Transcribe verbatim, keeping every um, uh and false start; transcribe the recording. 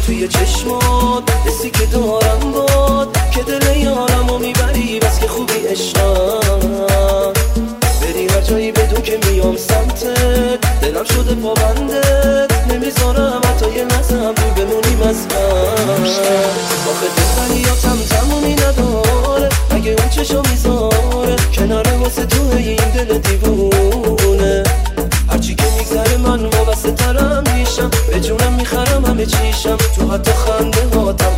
توی چشمات حسی که دارم باد که دل یارمو میبری بس که خوبی عشقم بری هر جایی بدون که میام سمتت دلم شده پابندت نمیذارم حتی یه لحظه هم دور بمونیم از من آخه دلبریاتم تمومی نداره اگه اون چشا میذاره کناره واسه تو این دل دیوونه هرچی که میگذره من وابسته ترم میشم به جونم میخرم همه چیشم تو حتی خنده هاتم